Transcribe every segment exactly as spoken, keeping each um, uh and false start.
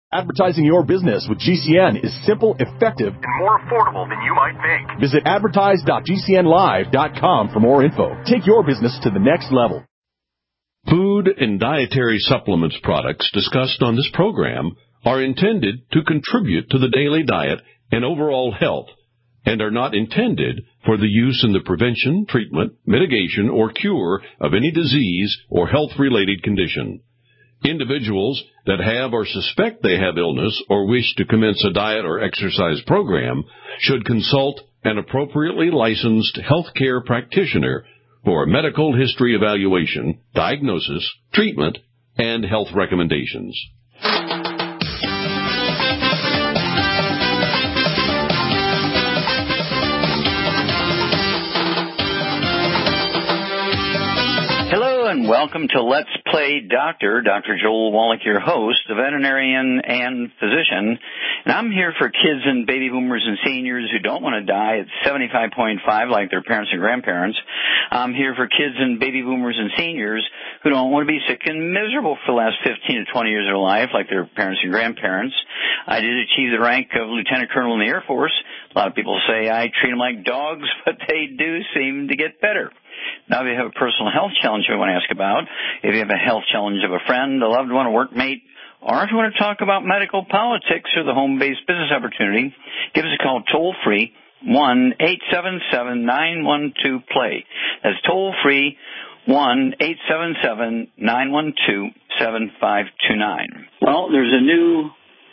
Advertising your business with G C N is simple, effective, and more affordable than you might think. Visit advertise dot g c n live dot com for more info. Take your business to the next level. Food and dietary supplements products discussed on this program are intended to contribute to the daily diet and overall health and are not intended for the use in the prevention, treatment, mitigation, or cure of any disease or health-related condition. Individuals that have or suspect they have illness or wish to commence a diet or exercise program should consult an appropriately licensed healthcare practitioner for a medical history evaluation, diagnosis, treatment, and health recommendations. And welcome to Let's Play Doctor. Doctor Joel Wallach, your host, a veterinarian and physician. And I'm here for kids and baby boomers and seniors who don't want to die at seventy-five point five like their parents and grandparents. I'm here for kids and baby boomers and seniors who don't want to be sick and miserable for the last fifteen to twenty years of their life like their parents and grandparents. I did achieve the rank of lieutenant colonel in the Air Force. A lot of people say I treat them like dogs, but they do seem to get better. Now, if you have a personal health challenge you want to ask about, if you have a health challenge of a friend, a loved one, a workmate, or if you want to talk about medical politics or the home-based business opportunity, give us a call toll-free, one eight seven seven nine one two play. That's toll-free, one eight seven seven nine one two seven five two nine. Well, there's a new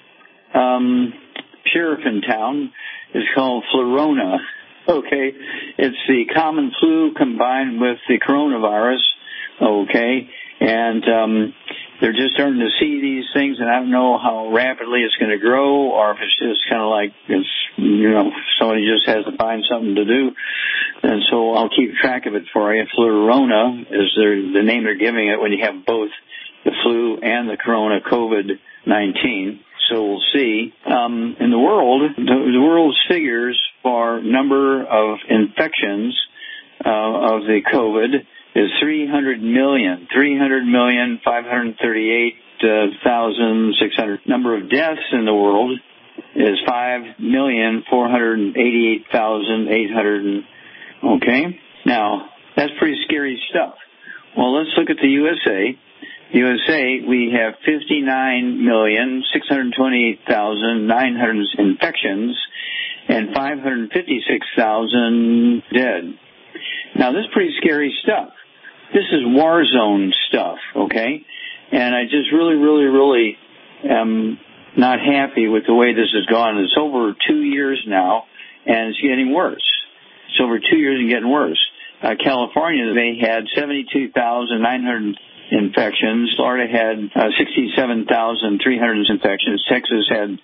um, sheriff in town. It's called Flurona. Okay, it's the common flu combined with the coronavirus, okay, and um, they're just starting to see these things, and I don't know how rapidly it's going to grow, or if it's just kind of like it's, you know, somebody just has to find something to do, and so I'll keep track of it for you. Flurona is the name they're giving it when you have both the flu and the corona COVID nineteen. So we'll see. Um, in the world, the, the world's figures for number of infections uh, of the COVID is three hundred million, three hundred million, five hundred thirty-eight thousand six hundred. Number of deaths in the world is five million, four hundred eighty-eight thousand eight hundred. Okay? Now, that's pretty scary stuff. Well, let's look at the U S A. U S A, we have fifty-nine million, six hundred twenty-eight thousand nine hundred infections and five hundred fifty-six thousand dead. Now, this is pretty scary stuff. This is war zone stuff, okay? And I just really, really, really am not happy with the way this has gone. It's over two years now, and it's getting worse. It's over two years and getting worse. Uh, California, they had seventy-two thousand nine hundred infections. Florida had uh, sixty-seven thousand three hundred infections. Texas had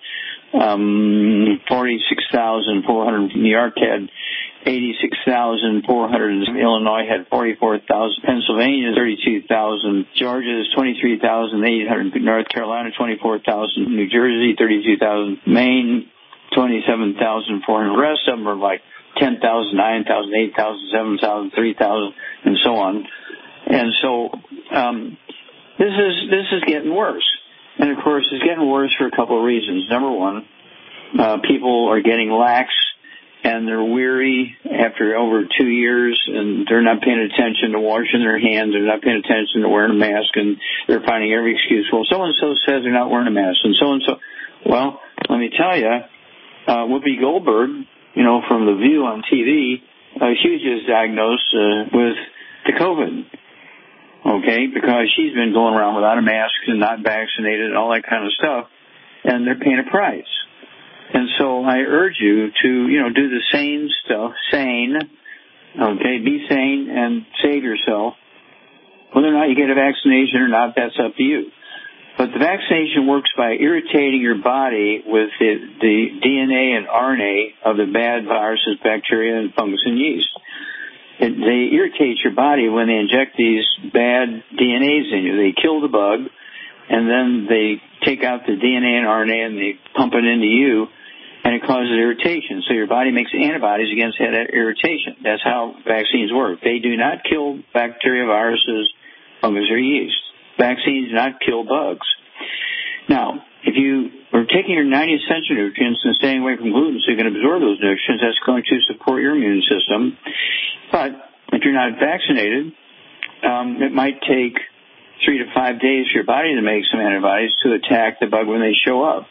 um, forty-six thousand four hundred. New York had eighty-six thousand four hundred. Illinois had forty-four thousand. Pennsylvania, thirty-two thousand. Georgia is twenty-three thousand eight hundred. North Carolina, twenty-four thousand. New Jersey, thirty-two thousand. Maine, twenty-seven thousand four hundred. The rest of them are like ten thousand, nine thousand, eight thousand, seven thousand, three thousand, and so on. And so um, this is this is getting worse. And, of course, it's getting worse for a couple of reasons. Number one, uh, people are getting lax, and they're weary after over two years, and they're not paying attention to washing their hands. They're not paying attention to wearing a mask, and they're finding every excuse. Well, so-and-so says they're not wearing a mask, and so-and-so. Well, let me tell you, uh, Whoopi Goldberg, you know, from The View on T V, uh, she was just diagnosed uh, with the COVID. Okay, because she's been going around without a mask and not vaccinated and all that kind of stuff, and they're paying a price. And so I urge you to, you know, do the sane stuff, sane, okay, be sane and save yourself. Whether or not you get a vaccination or not, that's up to you. But the vaccination works by irritating your body with the, the D N A and R N A of the bad viruses, bacteria, and fungus and yeast. It, they irritate your body when they inject these bad D N As in you. They kill the bug, and then they take out the D N A and R N A and they pump it into you, and it causes irritation. So your body makes antibodies against that irritation. That's how vaccines work. They do not kill bacteria, viruses, fungus, or yeast. Vaccines do not kill bugs. Now, if you we're taking your ninety essential nutrients and staying away from gluten so you can absorb those nutrients. That's going to support your immune system. But if you're not vaccinated, um, it might take three to five days for your body to make some antibodies to attack the bug when they show up.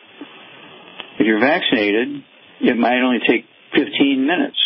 If you're vaccinated, it might only take fifteen minutes.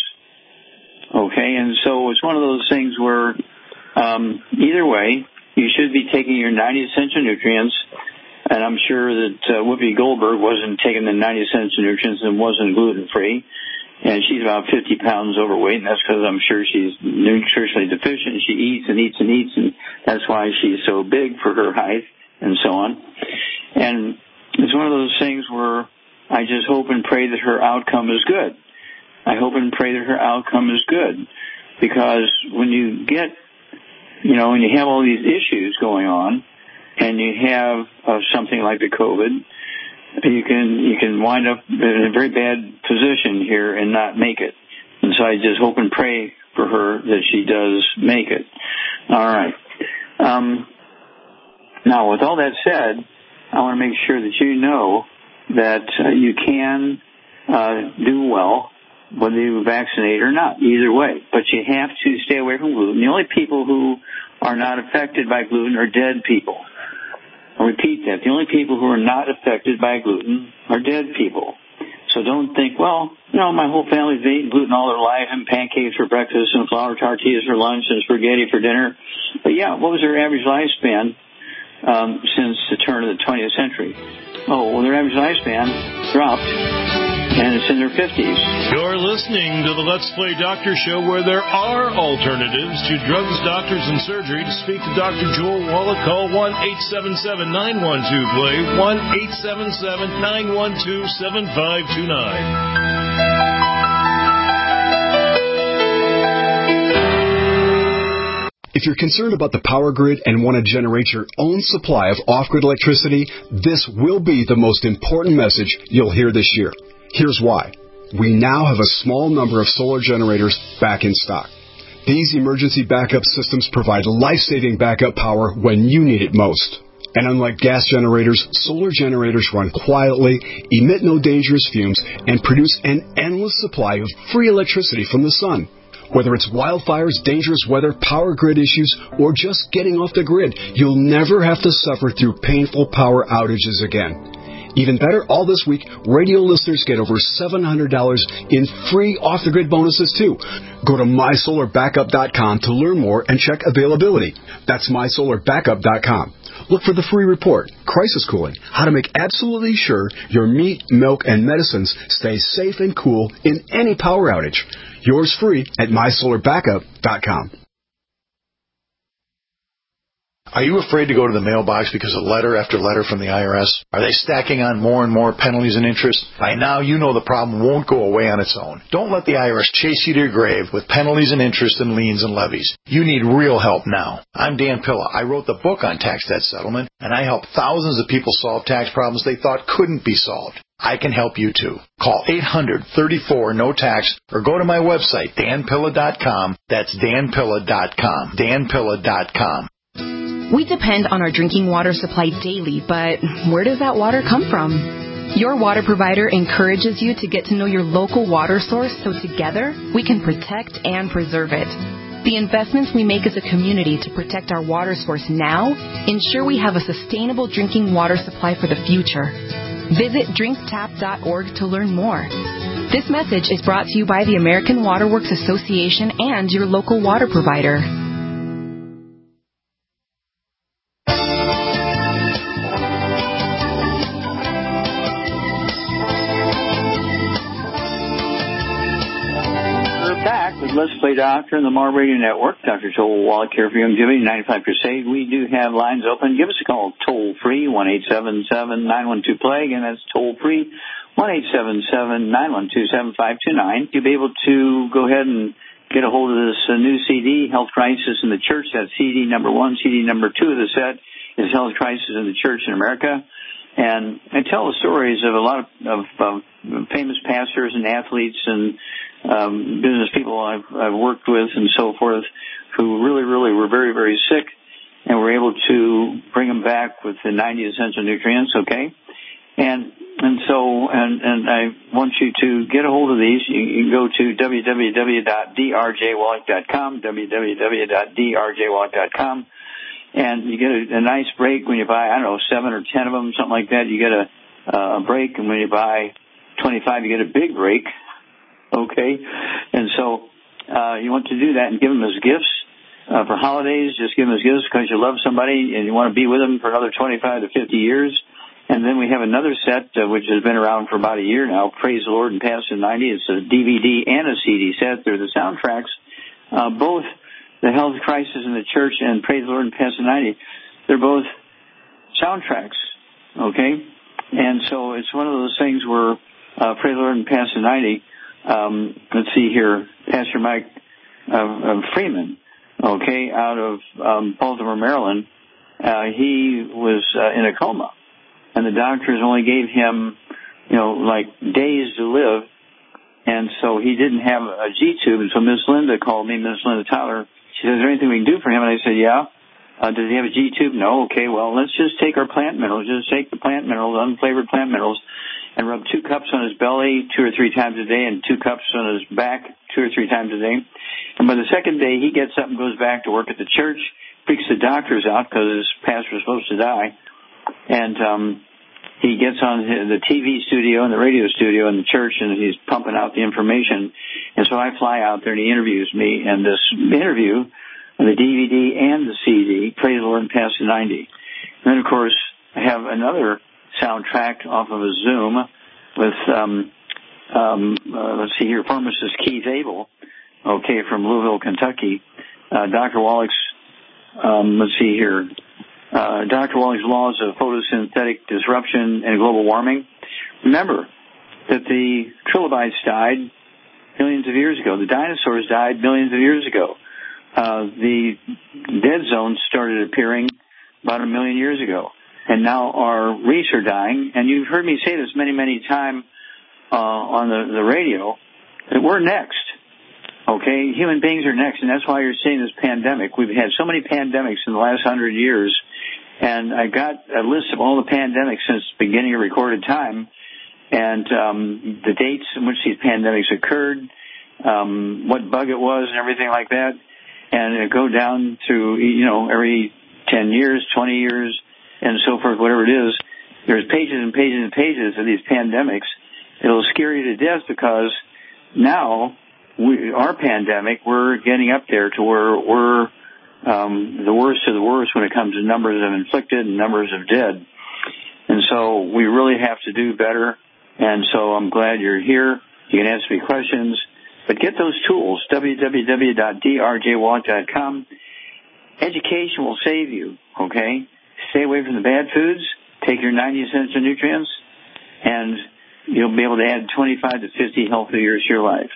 Okay, and so it's one of those things where um, either way, you should be taking your ninety essential nutrients. And I'm sure that uh, Whoopi Goldberg wasn't taking the ninety essential nutrients and wasn't gluten-free. And she's about fifty pounds overweight, and that's because I'm sure she's nutritionally deficient. She eats and eats and eats, and that's why she's so big for her height and so on. And it's one of those things where I just hope and pray that her outcome is good. I hope and pray that her outcome is good. Because when you get, you know, when you have all these issues going on, and you have uh, something like the COVID, you can you can wind up in a very bad position here and not make it. And so I just hope and pray for her that she does make it. All right. Um, now, with all that said, I want to make sure that you know that uh, you can uh, do well whether you vaccinate or not, either way. But you have to stay away from gluten. The only people who are not affected by gluten are dead people. I'll repeat that. The only people who are not affected by gluten are dead people. So don't think, well, you know, my whole family's eaten gluten all their life and pancakes for breakfast and flour tortillas for lunch and spaghetti for dinner. But, yeah, what was their average lifespan um, since the turn of the twentieth century? Oh, well, their average lifespan dropped, and it's in their fifties. You're listening to the Let's Play Doctor Show, where there are alternatives to drugs, doctors, and surgery. To speak to Doctor Joel Wallach, call one eight seven seven, nine one two, P L A Y, one eight seven seven, nine one two, seven five two nine. If you're concerned about the power grid and want to generate your own supply of off-grid electricity, this will be the most important message you'll hear this year. Here's why. We now have a small number of solar generators back in stock. These emergency backup systems provide life-saving backup power when you need it most. And unlike gas generators, solar generators run quietly, emit no dangerous fumes, and produce an endless supply of free electricity from the sun. Whether it's wildfires, dangerous weather, power grid issues, or just getting off the grid, you'll never have to suffer through painful power outages again. Even better, all this week, radio listeners get over seven hundred dollars in free off-the-grid bonuses, too. Go to my solar backup dot com to learn more and check availability. That's my solar backup dot com. Look for the free report, Crisis Cooling, how to make absolutely sure your meat, milk, and medicines stay safe and cool in any power outage. Yours free at my solar backup dot com. Are you afraid to go to the mailbox because of letter after letter from the I R S? Are they stacking on more and more penalties and interest? By now, you know the problem won't go away on its own. Don't let the I R S chase you to your grave with penalties and interest and liens and levies. You need real help now. I'm Dan Pilla. I wrote the book on tax debt settlement, and I help thousands of people solve tax problems they thought couldn't be solved. I can help you too. Call eight hundred, thirty-four, no tax or go to my website, dan pilla dot com. That's dan pilla dot com. dan pilla dot com. We depend on our drinking water supply daily, but where does that water come from? Your water provider encourages you to get to know your local water source so together we can protect and preserve it. The investments we make as a community to protect our water source now ensure we have a sustainable drinking water supply for the future. Visit drink tap dot org to learn more. This message is brought to you by the American Water Works Association and your local water provider. Let's Play Doctor and the Mar Radio Network. Doctor Joel Wallach here for Youngevity ninety-five Crusade. We do have lines open. Give us a call toll-free, one eight seven seven, nine one two, P L A Y. Again, that's toll-free, one eight seven seven, nine one two, seven five two nine. You'll be able to go ahead and get a hold of this uh, new C D, Health Crisis in the Church. That's C D number one. C D number two of the set is Health Crisis in the Church in America. And I tell the stories of a lot of, of, of famous pastors and athletes and um, business people I've, I've worked with and so forth who really, really were very, very sick and were able to bring them back with the ninety essential nutrients, okay? And and so, and, and I want you to get a hold of these. You, you can go to w w w dot d r j wallach dot com, w w w dot d r j wallach dot com, and you get a, a nice break when you buy, I don't know, seven or ten of them, something like that. You get a, uh, a break, and when you buy twenty-five, you get a big break, okay? And so uh, you want to do that and give them as gifts. Uh, for holidays, just give them as gifts because you love somebody and you want to be with them for another twenty-five to fifty years. And then we have another set, uh, which has been around for about a year now, Praise the Lord and Past the ninety. It's a D V D and a C D set. They're the soundtracks. Uh, both the Health Crisis in the Church and Praise the Lord and Past the ninety, they're both soundtracks, okay? And so it's one of those things where uh, Praise the Lord and Past the ninety, um, let's see here, Pastor Mike uh, uh, Freeman, okay, out of um, Baltimore, Maryland, uh, he was uh, in a coma. And the doctors only gave him, you know, like days to live. And so he didn't have a G-tube. And so Miss Linda called me, Miss Linda Tyler. She said, is there anything we can do for him? And I said, yeah. Uh, does he have a G-tube? No. Okay, well, let's just take our plant minerals. Just take the plant minerals, unflavored plant minerals, and rub two cups on his belly two or three times a day and two cups on his back two or three times a day. And by the second day, he gets up and goes back to work at the church, freaks the doctors out because his pastor was supposed to die. And um, he gets on the T V studio and the radio studio in the church, and he's pumping out the information. And so I fly out there, and he interviews me. And this interview, the D V D and the C D, Praise the Lord and Past the ninety. And then, of course, I have another soundtrack off of a Zoom with, um, um, uh, let's see here, pharmacist Keith Abel, okay, from Louisville, Kentucky. Uh, Doctor Wallach's, um, let's see here, Uh, Doctor Wallach's Laws of Photosynthetic Disruption and Global Warming. Remember that the trilobites died millions of years ago. The dinosaurs died millions of years ago. Uh, the dead zones started appearing about a million years ago. And now our reefs are dying. And you've heard me say this many, many times uh, on the, the radio, that we're next. Okay? Human beings are next, and that's why you're seeing this pandemic. We've had so many pandemics in the last hundred years. And I got a list of all the pandemics since the beginning of recorded time, and um, the dates in which these pandemics occurred, um, what bug it was, and everything like that. And it go down to, you know, every ten years, twenty years, and so forth, whatever it is. There's pages and pages and pages of these pandemics. It'll scare you to death because now, we, our pandemic, we're getting up there to where we're Um, the worst of the worst when it comes to numbers of inflicted and numbers of dead. And so we really have to do better. And so I'm glad you're here. You can ask me questions. But get those tools, w w w dot d r j wallach dot com. Education will save you, okay? Stay away from the bad foods. Take your ninety essential nutrients. And you'll be able to add twenty-five to fifty healthy years to your life.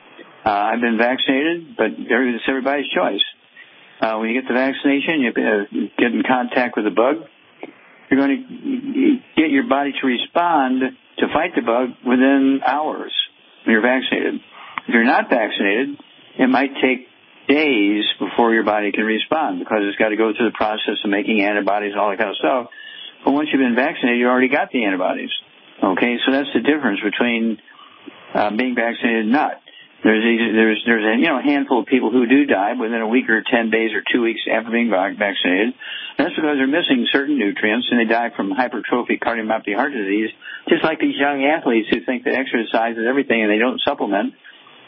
Uh, I've been vaccinated, but it's everybody's choice. Uh, when you get the vaccination, you uh, get in contact with the bug. You're going to get your body to respond to fight the bug within hours when you're vaccinated. If you're not vaccinated, it might take days before your body can respond because it's got to go through the process of making antibodies and all that kind of stuff. But once you've been vaccinated, you already got the antibodies. Okay, so that's the difference between uh, being vaccinated and not. There's there's there's a you know handful of people who do die within a week or ten days or two weeks after being vaccinated. That's because they're missing certain nutrients and they die from hypertrophic cardiomyopathy heart disease. Just like these young athletes who think that exercise is everything and they don't supplement.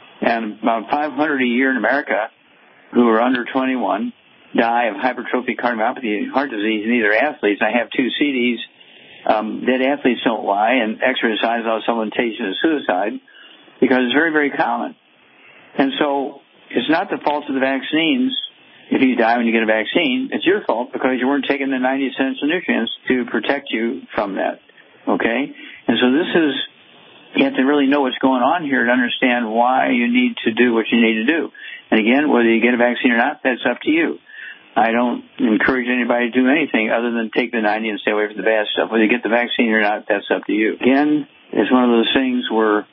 And about five hundred a year in America who are under twenty-one die of hypertrophic cardiomyopathy heart disease. And these are athletes. I have two C Ds. Um, dead athletes don't lie, and exercise without supplementation is suicide because it's very very common. And so it's not the fault of the vaccines if you die when you get a vaccine. It's your fault because you weren't taking the ninety essential nutrients to protect you from that, okay? And so this is, you have to really know what's going on here to understand why you need to do what you need to do. And again, whether you get a vaccine or not, that's up to you. I don't encourage anybody to do anything other than take the ninety and stay away from the bad stuff. Whether you get the vaccine or not, that's up to you. Again, it's one of those things where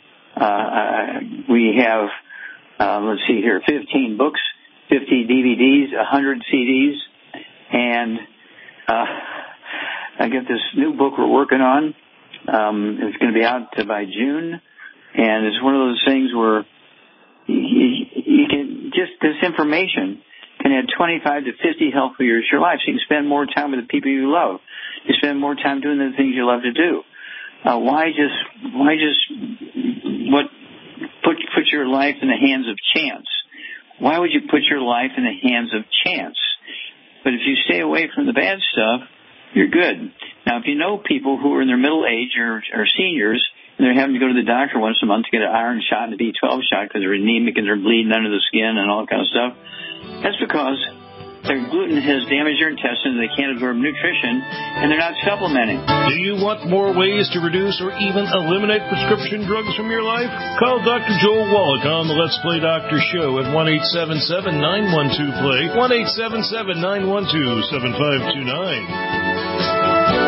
uh, we have Uh, let's see here, fifteen books, fifty D V Ds, one hundred C Ds, and uh, I get this new book we're working on Um, it's going to be out by June, and it's one of those things where you, you can just this information can add twenty-five to fifty healthy years to your life. So you can spend more time with the people you love. You spend more time doing the things you love to do. Uh, why just why just what put put your life in the hands of chance? Why would you put your life in the hands of chance? But if you stay away from the bad stuff, you're good. Now, if you know people who are in their middle age or, or seniors, and they're having to go to the doctor once a month to get an iron shot and a B twelve shot because they're anemic and they're bleeding under the skin and all that kind of stuff, that's because their gluten has damaged their intestines, they can't absorb nutrition, and they're not supplementing. Do you want more ways to reduce or even eliminate prescription drugs from your life? Call Doctor Joel Wallach on the Let's Play Doctor Show at one eight seven seven, nine one two, play, one eight seven seven, nine one two, seven five two nine.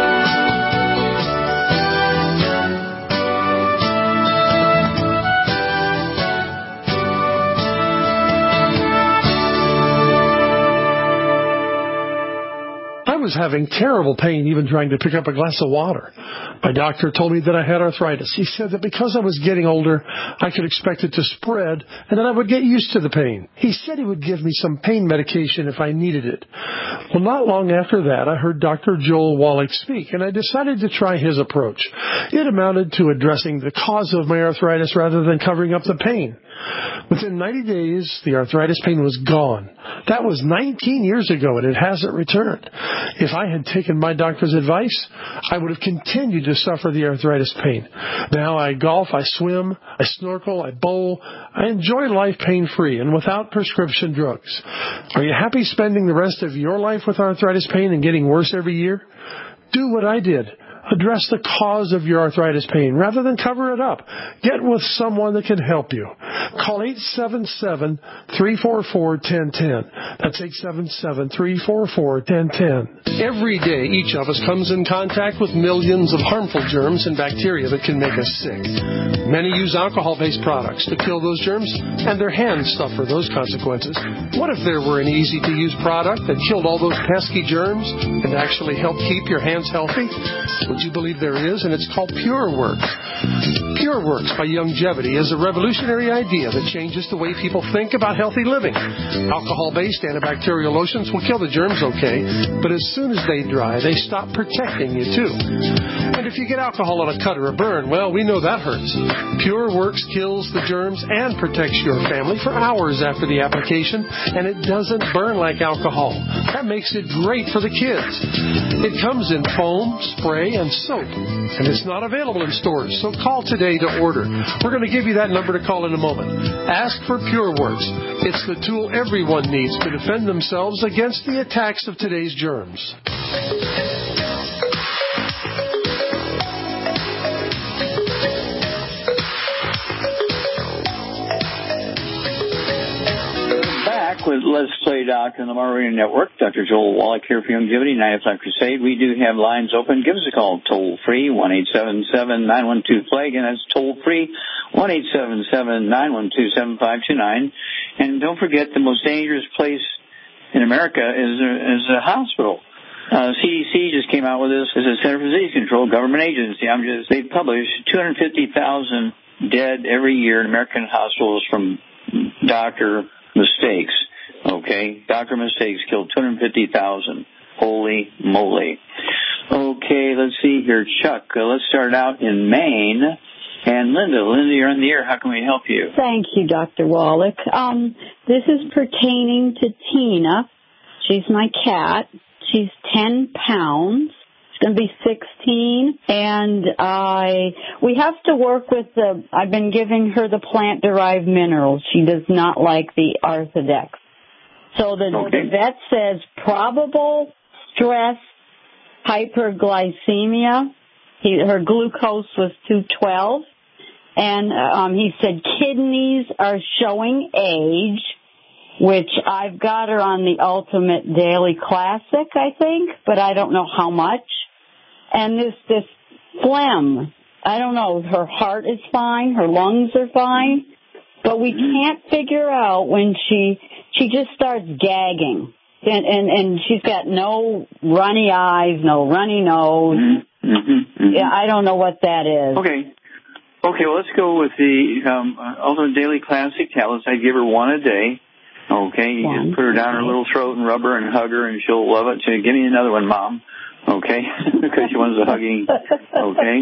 I was having terrible pain even trying to pick up a glass of water. My doctor told me that I had arthritis. He said that because I was getting older, I could expect it to spread, and then I would get used to the pain. He said he would give me some pain medication if I needed it. Well, not long after that, I heard Doctor Joel Wallach speak, and I decided to try his approach. It amounted to addressing the cause of my arthritis rather than covering up the pain. Within ninety days, the arthritis pain was gone. That was nineteen years ago, and it hasn't returned. If I had taken my doctor's advice, I would have continued to suffer the arthritis pain. Now I golf, I swim, I snorkel, I bowl. I enjoy life pain-free and without prescription drugs. Are you happy spending the rest of your life with arthritis pain and getting worse every year? Do what I did. Address the cause of your arthritis pain rather than cover it up. Get with someone that can help you. Call eight seven seven, three four four, one zero one zero. That's eight seven seven, three four four, one zero one zero. Every day, each of us comes in contact with millions of harmful germs and bacteria that can make us sick. Many use alcohol-based products to kill those germs, and their hands suffer those consequences. What if there were an easy-to-use product that killed all those pesky germs and actually helped keep your hands healthy? Would you believe there is? And it's called PureWorks. PureWorks by Youngevity is a revolutionary idea that changes the way people think about healthy living. Alcohol-based antibacterial lotions will kill the germs okay, but as soon as they dry, they stop protecting you too. And if you get alcohol on a cut or a burn, well, we know that hurts. PureWorks kills the germs and protects your family for hours after the application, and it doesn't burn like alcohol. That makes it great for the kids. It comes in foam, spray, and soap, and it's not available in stores, so call today to order. We're going to give you that number to call in a moment. Ask for PureWorks. It's the tool everyone needs to defend themselves against the attacks of today's germs. With Let's Play Doc on the Mario Network. Doctor Joel Wallach here for Youngevity, nine o'clock Crusade. We do have lines open. Give us a call toll free, one eight seven seven, nine one two, play. Again, that's toll free, one eight seven seven, nine one two, seven five two nine. And don't forget, the most dangerous place in America is a, is a hospital. Uh, C D C just came out with this as a Center for Disease Control government agency. I'm just, they published two hundred fifty thousand dead every year in American hospitals from doctor mistakes. Okay, doctor mistakes killed two hundred fifty thousand. Holy moly. Okay, let's see here. Chuck, uh, let's start out in Maine. And Linda, Linda, you're on the air. How can we help you? Thank you, Doctor Wallach. Um, this is pertaining to Tina. She's my cat. She's ten pounds. She's going to be sixteen. And I, we have to work with the, I've been giving her the plant-derived minerals. She does not like the Arthodex. So the, okay. the vet says probable stress hyperglycemia. He, her glucose was two twelve. And um, he said kidneys are showing age, which I've got her on the Ultimate Daily Classic, I think, but I don't know how much. And this, this phlegm, I don't know, her heart is fine, her lungs are fine, but we can't figure out when she, she just starts gagging. And, and, and she's got no runny eyes, no runny nose, Mm-hmm, mm-hmm. Yeah, I don't know what that is. Okay. Okay, well, let's go with the um, Ultimate Daily Classic tablets. I give her one a day. Okay, you one. just put her down her little throat and rub her and hug her, and she'll love it. So give me another one, Mom. Okay, because she wants the hugging. Okay.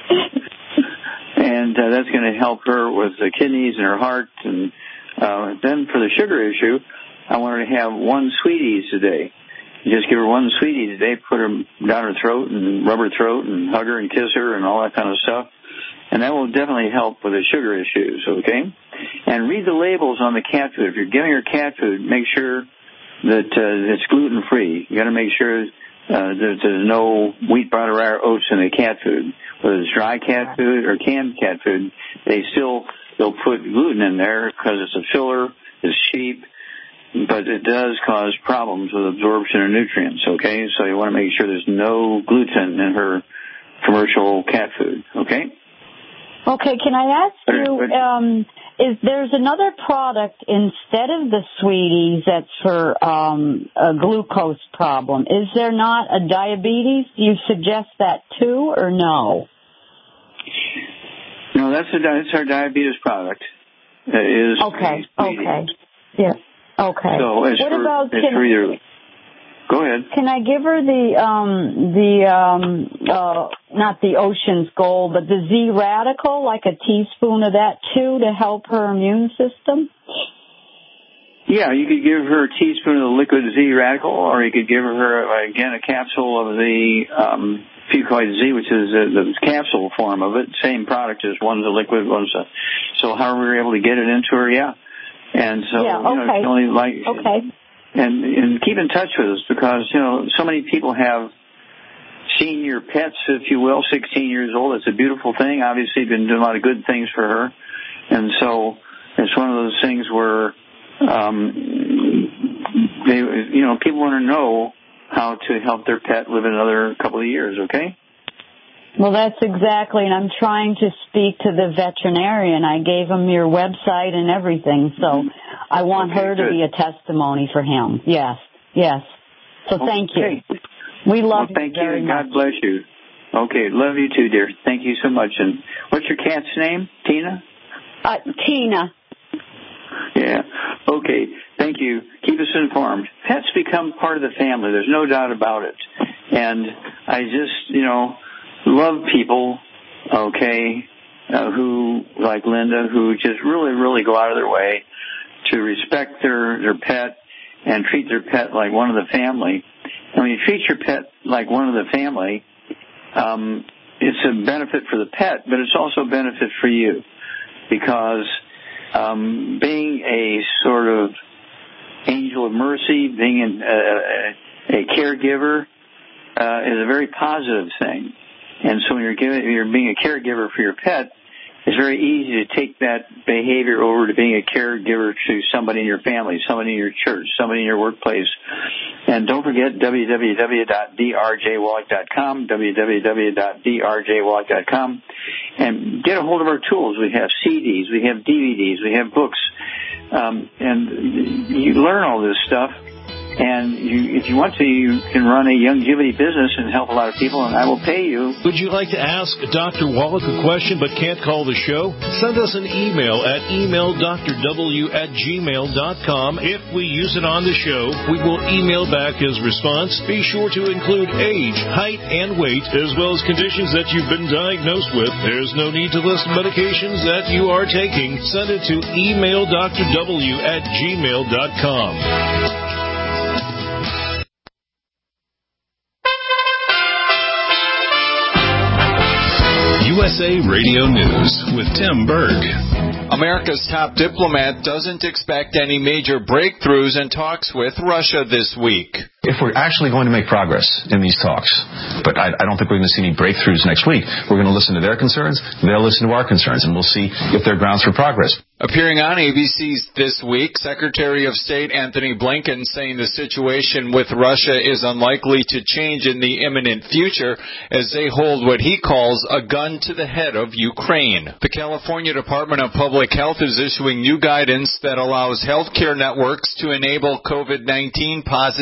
And uh, that's going to help her with the kidneys and her heart. And uh, then for the sugar issue, I want her to have one Sweeties a day. You just give her one Sweeties a day, put her down her throat and rub her throat and hug her and kiss her and all that kind of stuff. And that will definitely help with the sugar issues, okay? And read the labels on the cat food. If you're giving her cat food, make sure that uh, it's gluten-free. You got to make sure uh, that there's no wheat, brown, or oats in the cat food. Whether it's dry cat food or canned cat food, they still, they'll put gluten in there because it's a filler, it's cheap, but it does cause problems with absorption of nutrients, okay? So you want to make sure there's no gluten in her commercial cat food, okay? Okay, can I ask you, um, is there's another product instead of the Sweeties that's for um, a glucose problem? Is there not a diabetes? Do you suggest that too, or no? No, that's, a, that's our diabetes product. It is okay, okay. Yeah, okay. So it's what for, about, it's can, for either... Go ahead. Can I give her the, um, the, um, uh, not the Ocean's Gold, but the Z Radical, like a teaspoon of that too, to help her immune system? Yeah, you could give her a teaspoon of the liquid Z Radical, or you could give her, again, a capsule of the, um, Fucoid Z, which is uh, the capsule form of it. Same product, as one's a liquid, one's a, so however we're able to get it into her, yeah. And so, yeah, okay. you know, only like, okay. And, and keep in touch with us because, you know, so many people have senior pets, if you will, sixteen years old. It's a beautiful thing. Obviously, been doing a lot of good things for her. And so it's one of those things where, um, they, you know, people want to know how to help their pet live another couple of years, okay? Well, that's exactly, and I'm trying to speak to the veterinarian. I gave him your website and everything, so I want okay, her to good. be a testimony for him. Yes, yes. So okay. thank you. We love well, thank you very you, and much. God bless you. Okay, love you too, dear. Thank you so much. And what's your cat's name? Tina? Uh, Tina. Yeah. Okay. Thank you. Keep us informed. Pets become part of the family. There's no doubt about it. And I just, you know, love people, okay, uh, who, like Linda, who just really, really go out of their way to respect their, their pet and treat their pet like one of the family. And when you treat your pet like one of the family, um, it's a benefit for the pet, but it's also a benefit for you because um, being a sort of angel of mercy, being a, a, a caregiver uh, is a very positive thing. And so when you're giving, you're being a caregiver for your pet, it's very easy to take that behavior over to being a caregiver to somebody in your family, somebody in your church, somebody in your workplace. And don't forget w w w dot d r j wallach dot com, w w w dot d r j wallach dot com, and get a hold of our tools. We have C Ds, we have D V Ds, we have books, um, and you learn all this stuff. And you, if you want to, you can run a longevity business and help a lot of people, and I will pay you. Would you like to ask Doctor Wallach a question but can't call the show? Send us an email at email d r w at gmail dot com. If we use it on the show, we will email back his response. Be sure to include age, height, and weight, as well as conditions that you've been diagnosed with. There's no need to list medications that you are taking. Send it to email d r w at gmail dot com. U S A Radio News with Tim Berg. America's top diplomat doesn't expect any major breakthroughs in talks with Russia this week. If we're actually going to make progress in these talks, but I, I don't think we're going to see any breakthroughs next week, we're going to listen to their concerns, they'll listen to our concerns, and we'll see if there are grounds for progress. Appearing on A B C's This Week, Secretary of State Anthony Blinken saying the situation with Russia is unlikely to change in the imminent future as they hold what he calls a gun to the head of Ukraine. The California Department of Public Health is issuing new guidance that allows healthcare networks to enable COVID nineteen positive employees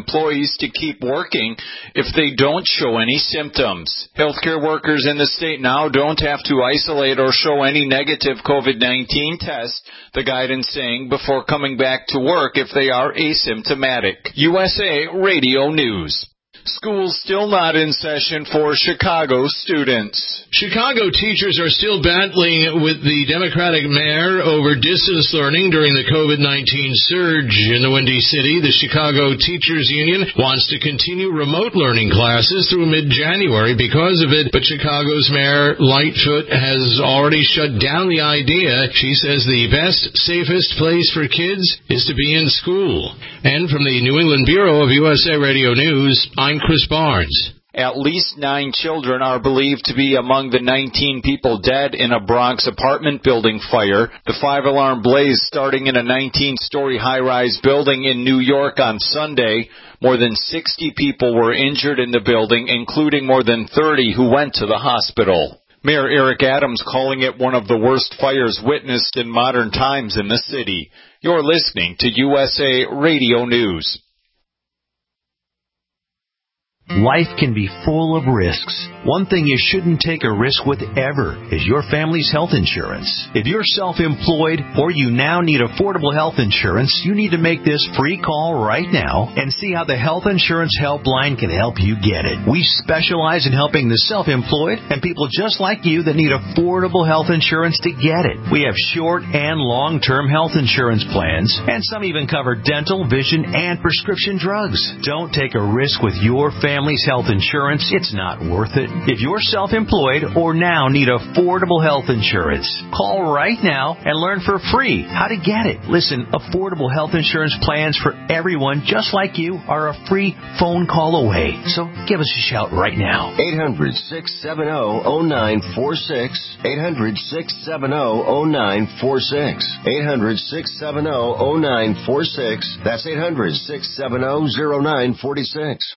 employees to keep working if they don't show any symptoms. Healthcare workers in the state now don't have to isolate or show any negative COVID nineteen test, the guidance saying, before coming back to work if they are asymptomatic. U S A Radio News. Schools still not in session for Chicago students. Chicago teachers are still battling with the Democratic mayor over distance learning during the COVID nineteen surge in the Windy City. The Chicago Teachers Union wants to continue remote learning classes through mid-January because of it, but Chicago's Mayor Lightfoot has already shut down the idea. She says the best, safest place for kids is to be in school. And from the New England Bureau of U S A Radio News, I'm Chris Barnes. At least nine children are believed to be among the nineteen people dead in a Bronx apartment building fire. The five-alarm blaze starting in a nineteen-story high-rise building in New York on Sunday. More than sixty people were injured in the building, including more than thirty who went to the hospital. Mayor Eric Adams calling it one of the worst fires witnessed in modern times in the city. You're listening to U S A Radio News. Life can be full of risks. One thing you shouldn't take a risk with ever is your family's health insurance. If you're self-employed or you now need affordable health insurance, you need to make this free call right now and see how the Health Insurance Helpline can help you get it. We specialize in helping the self-employed and people just like you that need affordable health insurance to get it. We have short and long-term health insurance plans, and some even cover dental, vision, and prescription drugs. Don't take a risk with your family. Family's health insurance, it's not worth it. If you're self-employed or now need affordable health insurance, call right now and learn for free how to get it. Listen, affordable health insurance plans for everyone just like you are a free phone call away. So give us a shout right now. eight hundred, six seven zero, zero nine four six. eight hundred, six seven zero, zero nine four six. eight hundred, six seven zero, zero nine four six. That's eight hundred, six seven zero, zero nine four six.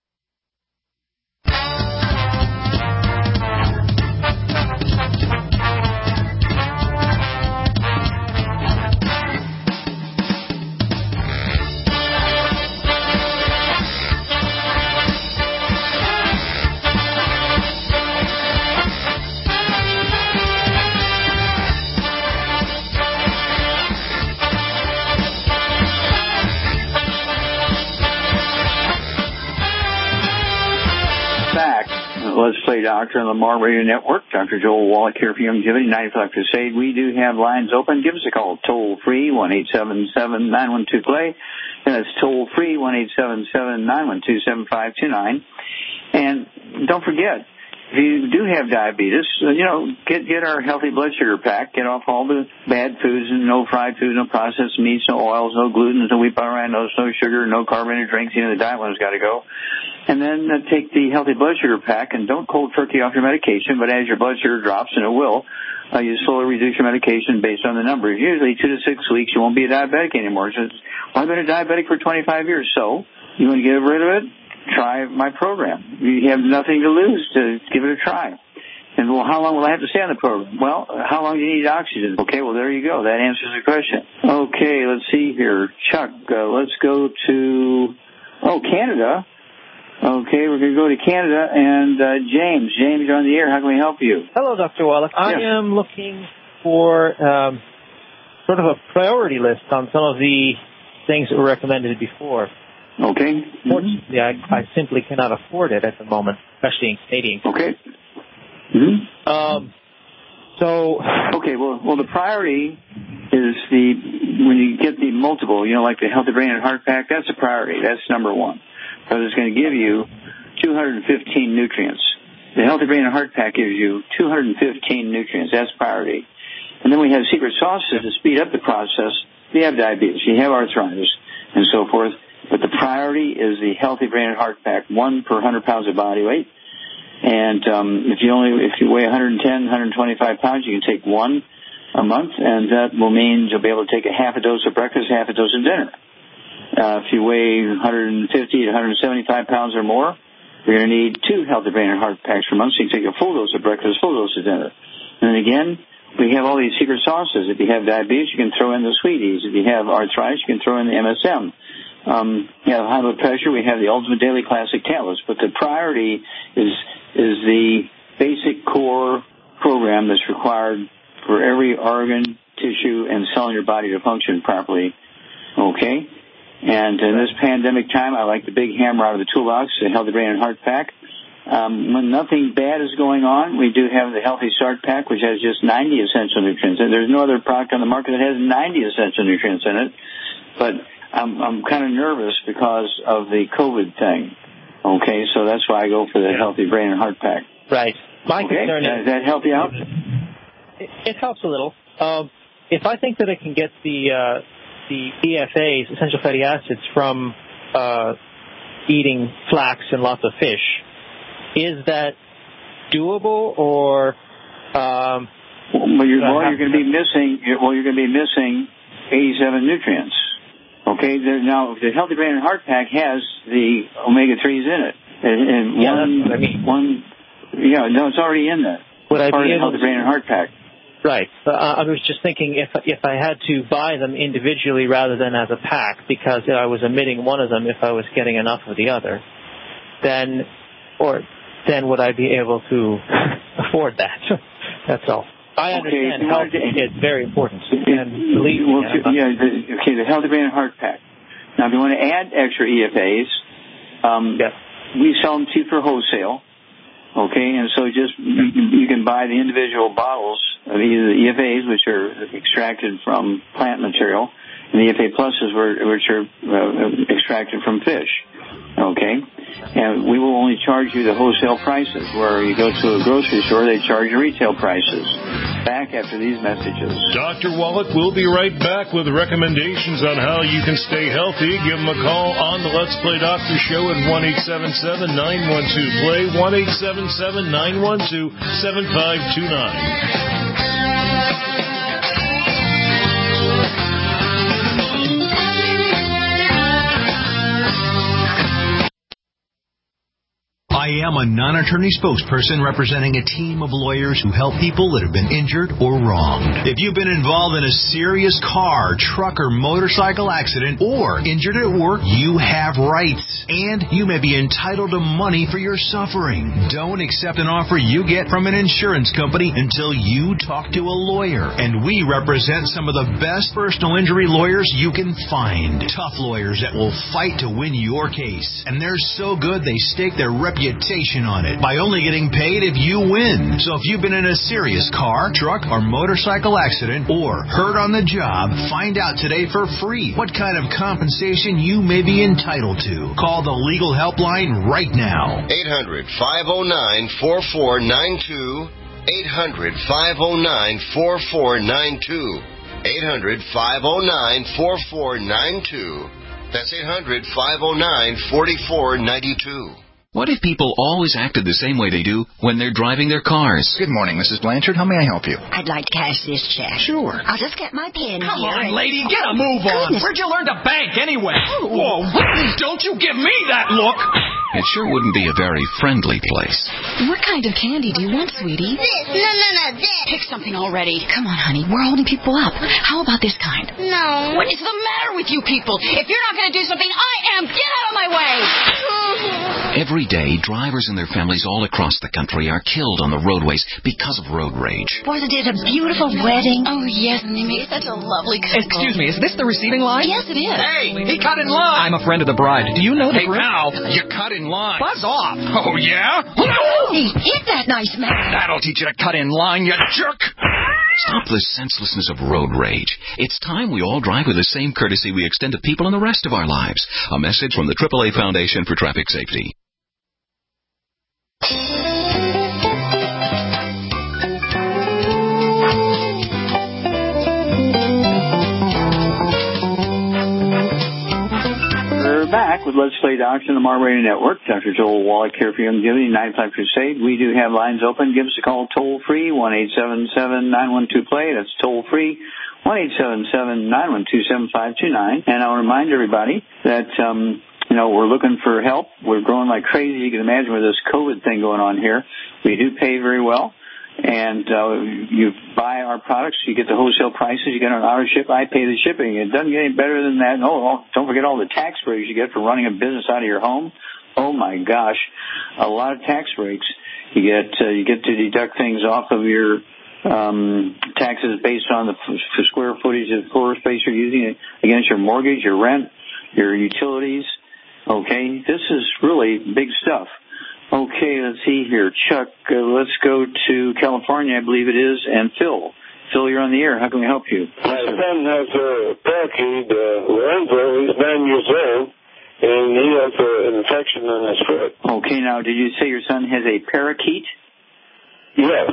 Let's Play Doctor on the Mar Radio Network. Doctor Joel Wallach here for Youngevity, ninety-five Crusade. We do have lines open. Give us a call toll free, one eight seven seven, nine one two, play. And it's toll free, one eight seven seven, nine one two, seven five two nine. And don't forget, if you do have diabetes, you know, get get our healthy blood sugar pack. Get off all the bad foods and no fried foods, no processed meats, no oils, no gluten, no wheat, butter, no no sugar, no carbonated drinks. You know, the diet one's got to go. And then uh, take the healthy blood sugar pack and don't cold turkey off your medication, but as your blood sugar drops, and it will, uh, you slowly reduce your medication based on the numbers. Usually two to six weeks, you won't be a diabetic anymore. So it's, well, I've been a diabetic for twenty-five years, so you want to get rid of it? Try my program. You have nothing to lose to give it a try. And, well, how long will I have to stay on the program? Well, how long do you need oxygen? Okay, well, there you go. That answers the question. Okay, let's see here. Chuck, uh, let's go to, oh, Canada. Okay, we're going to go to Canada. And uh, James, James, you're on the air. How can we help you? Hello, Doctor Wallach. I yes. am looking for um, sort of a priority list on some of the things that were recommended before. Okay. Fortunately, I, I simply cannot afford it at the moment, especially in Canadian. Okay. Mm-hmm. Um, so. Okay, well, well, the priority is the, when you get the multiple, you know, like the Healthy Brain and Heart Pack, that's a priority. That's number one. Because it's going to give you two hundred fifteen nutrients. The Healthy Brain and Heart Pack gives you two hundred fifteen nutrients. That's priority. And then we have secret sauces to speed up the process. You have diabetes, you have arthritis, and so forth. But the priority is the Healthy Brain and Heart Pack, one per one hundred pounds of body weight. And um, if you only if you weigh one hundred ten, one hundred twenty-five pounds, you can take one a month, and that will mean you'll be able to take a half a dose of breakfast, half a dose of dinner. Uh, if you weigh one hundred fifty to one hundred seventy-five pounds or more, you're going to need two Healthy Brain and Heart Packs per month, so you can take a full dose of breakfast, full dose of dinner. And then again, we have all these secret sauces. If you have diabetes, you can throw in the Sweeties. If you have arthritis, you can throw in the M S M. um, you have high blood pressure, we have the Ultimate Daily Classic tablets. But the priority is is the basic core program that's required for every organ, tissue, and cell in your body to function properly. Okay? And in this pandemic time, I like the big hammer out of the toolbox, the Healthy Brain and Heart Pack. Um, when nothing bad is going on, we do have the Healthy Start Pack, which has just ninety essential nutrients. And there's no other product on the market that has ninety essential nutrients in it. But I'm, I'm kind of nervous because of the COVID thing. Okay, so that's why I go for the yeah. Healthy Brain and Heart Pack. Right. My okay. concern Does is... that help you out? It, it helps a little. Um, if I think that I can get the uh, the E F As, essential fatty acids, from uh, eating flax and lots of fish, is that doable, or um, well, you're, well, you're going to be missing. Well, you're going to be missing eighty-seven nutrients. Okay. There, now, the Healthy Brain and Heart Pack has the omega threes in it, and, and yeah, one, that's what I mean. one, yeah, no, it's already in there. Would I part be of the able Healthy to... Brain and Heart Pack. Right. Uh, I was just thinking if if I had to buy them individually rather than as a pack, because I was omitting one of them if I was getting enough of the other, then, or then would I be able to afford that? That's all. I understand okay, health is very important, and believe me, well, yeah, the, okay, the Healthy Brain and Heart Pack. Now, if you want to add extra E F As, um, yes. we sell them cheap for wholesale. Okay, and so just you, you can buy the individual bottles of either the E F As, which are extracted from plant material, and the E F A pluses, which are uh, extracted from fish. Okay, and we will only charge you the wholesale prices. Where you go to a grocery store, they charge you retail prices. Back after these messages. Doctor Wallach will be right back with recommendations on how you can stay healthy. Give him a call on the Let's Play Doctor Show at one eight seven seven, nine one two, play, one eight seven seven, nine one two, seven five two nine. I am a non-attorney spokesperson representing a team of lawyers who help people that have been injured or wronged. If you've been involved in a serious car, truck, or motorcycle accident, or injured at work, you have rights, and you may be entitled to money for your suffering. Don't accept an offer you get from an insurance company until you talk to a lawyer, and we represent some of the best personal injury lawyers you can find. Tough lawyers that will fight to win your case, and they're so good they stake their reputation on it by only getting paid if you win. So if you've been in a serious car, truck, or motorcycle accident, or hurt on the job, find out today for free what kind of compensation you may be entitled to. Call the legal helpline right now. eight hundred, five oh nine, four four nine two. eight hundred, five oh nine, four four nine two. eight hundred, five oh nine, four four nine two. That's eight hundred, five oh nine, four four nine two. What if people always acted the same way they do when they're driving their cars? Good morning, Missus Blanchard. How may I help you? I'd like to cash this check. Sure. I'll just get my pen Come here. on, lady, get a move on. Goodness. Where'd you learn to bank anyway? Whoa, don't you give me that look. It sure wouldn't be a very friendly place. What kind of candy do you want, sweetie? This. No, no, no, this. Pick something already. Come on, honey. We're holding people up. How about this kind? No. What is the matter with you people? If you're not going to do something, I am. Get out of my way. Every day, drivers and their families all across the country are killed on the roadways because of road rage. Wasn't it a beautiful wedding? Oh, yes, and they made such a lovely couple. Excuse me, is this the receiving line? Yes, it is. Hey, he cut in line. I'm a friend of the bride. Do you know the Hey, group? now, you cut in line. Buzz off. Oh, yeah? Hey, hit that nice man. That'll teach you to cut in line, you jerk. Stop the senselessness of road rage. It's time we all drive with the same courtesy we extend to people in the rest of our lives. A message from the triple A Foundation for Traffic Safety. We're back with Let's Play Doctor on the Mar Radio Network. Doctor Joel Wallach here for Youngevity, ninety-five Crusade. We do have lines open. Give us a call toll free, one eight seven seven, nine one two, play. That's toll free, one eight seven seven, nine one two, seven five two nine. And I'll remind everybody that, um, you know, we're looking for help. We're growing like crazy. You can imagine with this COVID thing going on here. We do pay very well. and uh, you buy our products, you get the wholesale prices, you get an auto ship, I pay the shipping. It doesn't get any better than that. Oh, don't forget all the tax breaks you get for running a business out of your home. Oh my gosh, a lot of tax breaks. You get uh, you get to deduct things off of your um, taxes based on the f- square footage of floor space you're using against your mortgage, your rent, your utilities. Okay, this is really big stuff. Okay, let's see here. Chuck, uh, let's go to California, I believe it is, and Phil. Phil, you're on the air. How can we help you? My son has a parakeet, uh, Lorenzo. He's nine years old, and he has uh, an infection on his foot. Okay, now, did you say your son has a parakeet? Yes.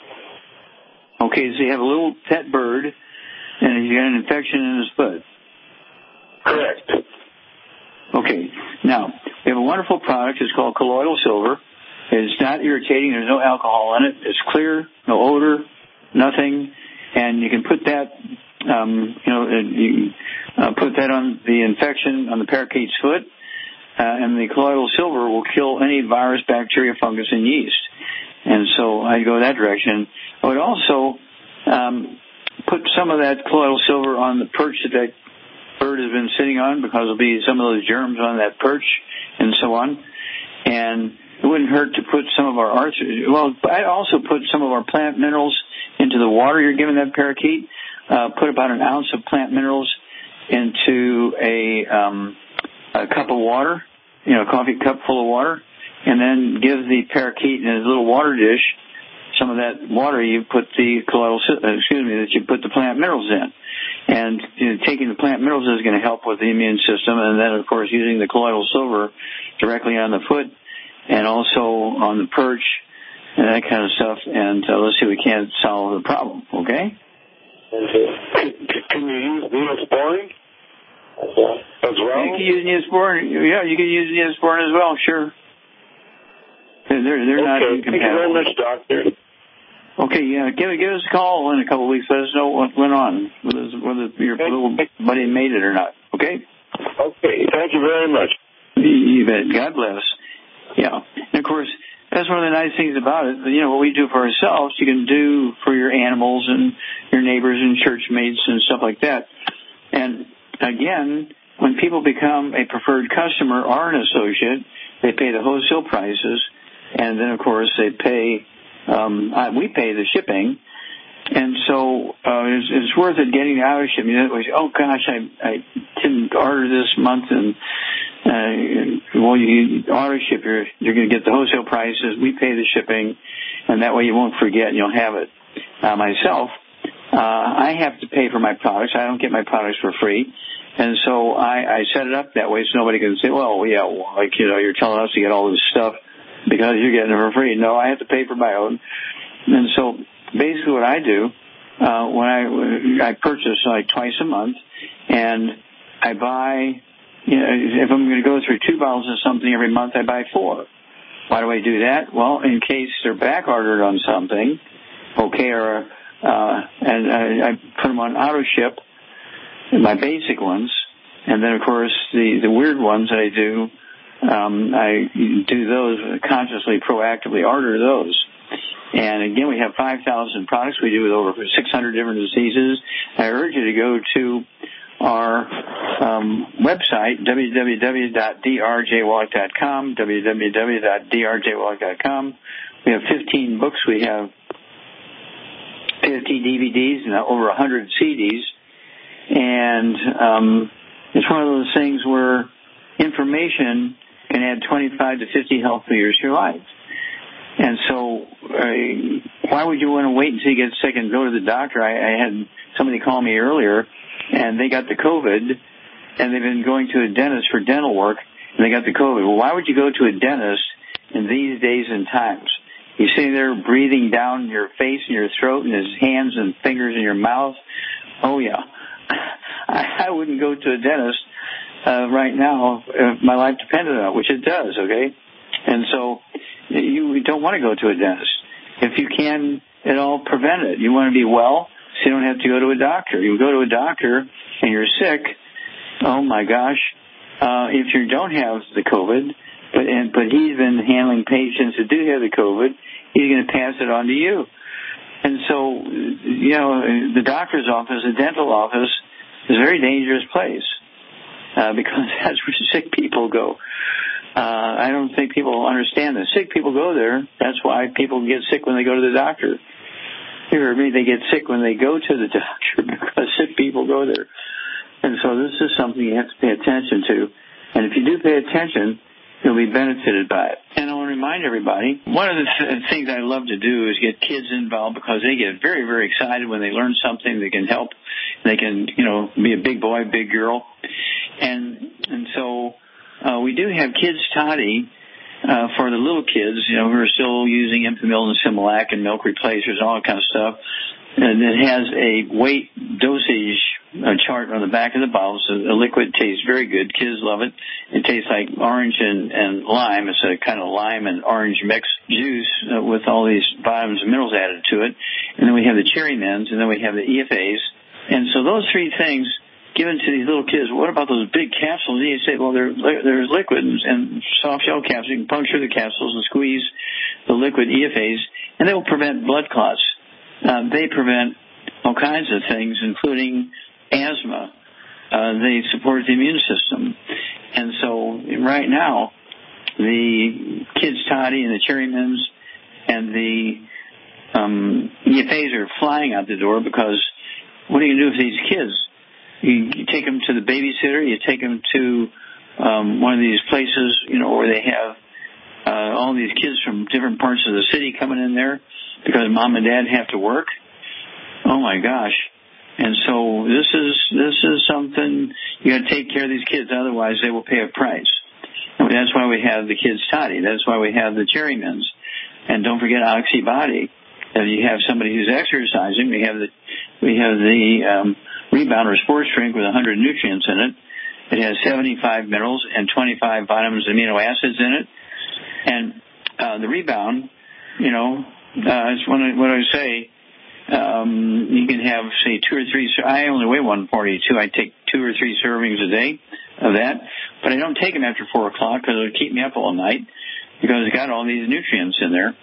Okay, so you have a little pet bird, and he's got an infection in his foot. Correct. Okay, now, we have a wonderful product. It's called Colloidal Silver. It's not irritating. There's no alcohol in it. It's clear, no odor, nothing. And you can put that, um, you know, you uh, put that on the infection on the parakeet's foot, uh, and the Colloidal Silver will kill any virus, bacteria, fungus, and yeast. And so I go that direction. I would also um, put some of that Colloidal Silver on the perch that that bird has been sitting on, because there'll be some of those germs on that perch and so on. And it wouldn't hurt to put some of our arts. Well, I also put some of our plant minerals into the water you're giving that parakeet. Uh, put about an ounce of plant minerals into a, um, a cup of water, you know, a coffee cup full of water, and then give the parakeet in a little water dish some of that water you put the colloidal, excuse me, that you put the plant minerals in. And you know, taking the plant minerals is going to help with the immune system, and then, of course, using the colloidal silver directly on the foot and also on the perch and that kind of stuff, and uh, let's see if we can't solve the problem, okay? Can you use Neosporin as well? You can use Neosporin. Yeah, you can use Neosporin as well, sure. They're, they're okay, not incompatible. Thank you very much, Doctor. Okay, yeah, give, give us a call in a couple of weeks. Let us know what went on, whether, whether your little buddy made it or not, okay? Okay, thank you very much. You bet. God bless. Yeah. And, of course, that's one of the nice things about it. You know, what we do for ourselves, you can do for your animals and your neighbors and church mates and stuff like that. And, again, when people become a preferred customer or an associate, they pay the wholesale prices, and then, of course, they pay... Um, uh, we pay the shipping, and so uh, it's, it's worth it getting the auto shipping. Oh gosh, I, I didn't order this month, and uh, well, you auto ship, you're, you're going to get the wholesale prices. We pay the shipping, and that way you won't forget, and you'll have it. Uh, myself, uh, I have to pay for my products. I don't get my products for free. And so I, I set it up that way so nobody can say, well, yeah, like, you know, you're telling us to get all this stuff because you're getting it for free. No, I have to pay for my own. And so basically what I do, uh, when I, I purchase like twice a month, and I buy, you know, if I'm going to go through two bottles of something every month, I buy four. Why do I do that? Well, in case they're back ordered on something, okay, or, uh, and I, I put them on auto ship, my basic ones, and then of course the, the weird ones that I do, Um, I do those consciously, proactively order those. And again, we have five thousand products we do with over six hundred different diseases. I urge you to go to our um, website, w w w dot d r j wallach dot com, w w w dot d r j wallach dot com. We have fifteen books. We have fifty D V Ds and over one hundred C Ds. And um, it's one of those things where information can add twenty-five to fifty healthy years to your life. And so uh, why would you want to wait until you get sick and go to the doctor? I, I had somebody call me earlier, and they got the COVID, and they've been going to a dentist for dental work, and they got the COVID. Well, why would you go to a dentist in these days and times? You're sitting there breathing down your face and your throat and his hands and fingers in your mouth. Oh, yeah. I, I wouldn't go to a dentist Uh, right now, if my life depended on it, which it does, okay? And so you don't want to go to a dentist. If you can at all prevent it, you want to be well, so you don't have to go to a doctor. You go to a doctor and you're sick, oh my gosh, uh, if you don't have the COVID, but, and, but he's been handling patients who do have the COVID, he's going to pass it on to you. And so, you know, the doctor's office, the dental office, is a very dangerous place uh, because that's where sick people go. Uh, I don't think people understand that. Sick people go there. That's why people get sick when they go to the doctor. You heard me? They get sick when they go to the doctor because sick people go there. And so this is something you have to pay attention to. And if you do pay attention, you'll be benefited by it. And I want to remind everybody, one of the th- things I love to do is get kids involved because they get very, very excited when they learn something that can help. They can, you know, be a big boy, big girl. And and so uh, we do have Kids Toddy uh, for the little kids, you know, who are still using Enfamil and Similac and milk replacers, all that kind of stuff. And it has a weight dosage uh, chart on the back of the bottle. So the liquid tastes very good. Kids love it. It tastes like orange and, and lime. It's a kind of lime and orange mix juice uh, with all these vitamins and minerals added to it. And then we have the Cherry Mins, and then we have the E F As. And so those three things given to these little kids. What about those big capsules? And you say, well, they're, they're liquid and soft shell capsules. You can puncture the capsules and squeeze the liquid E F As, and they will prevent blood clots. Uh, they prevent all kinds of things, including asthma. Uh, they support the immune system. And so right now, the Kids Toddy and the Cherry Mins and the um, E F As are flying out the door because what are you going to do with these kids? You, you take them to the babysitter, you take them to um, one of these places, you know, where they have uh, all these kids from different parts of the city coming in there because mom and dad have to work. Oh my gosh. And so this is this is something you got to take care of these kids, otherwise they will pay a price. And that's why we have the Kids Toddy. That's why we have the Cherry Mins. And don't forget OxyBody. If you have somebody who's exercising, we have the we have the um, Rebound or Sports Drink with one hundred nutrients in it. It has seventy-five minerals and twenty-five vitamins and amino acids in it. And uh, the Rebound, you know, uh, it's what I, what I say. Um, you can have, say, two or three. I only weigh one forty-two. I take two or three servings a day of that, but I don't take them after four o'clock because it'll keep me up all night because it's got all these nutrients in there.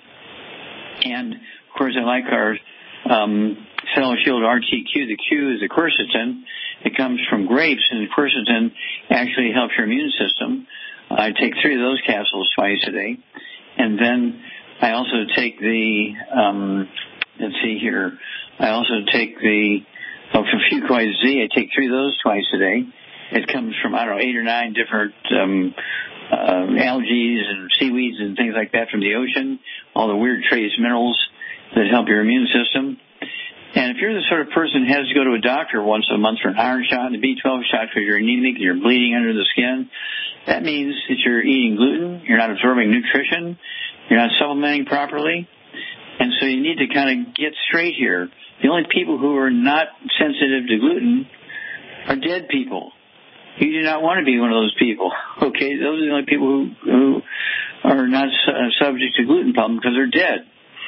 And of course, I like our um, Cell Shield R T Q. The Q is the quercetin. It comes from grapes, and quercetin actually helps your immune system. I take three of those capsules twice a day, and then I also take the. Um, Let's see here. I also take the oh, from Fucoid Z. I take three of those twice a day. It comes from, I don't know, eight or nine different um, uh, algae and seaweeds and things like that from the ocean, all the weird trace minerals that help your immune system. And if you're the sort of person who has to go to a doctor once a month for an iron shot and a B twelve shot because you're anemic and you're bleeding under the skin, that means that you're eating gluten, you're not absorbing nutrition, you're not supplementing properly. And so you need to kind of get straight here. The only people who are not sensitive to gluten are dead people. You do not want to be one of those people, okay? Those are the only people who, who are not su- subject to gluten problem because they're dead.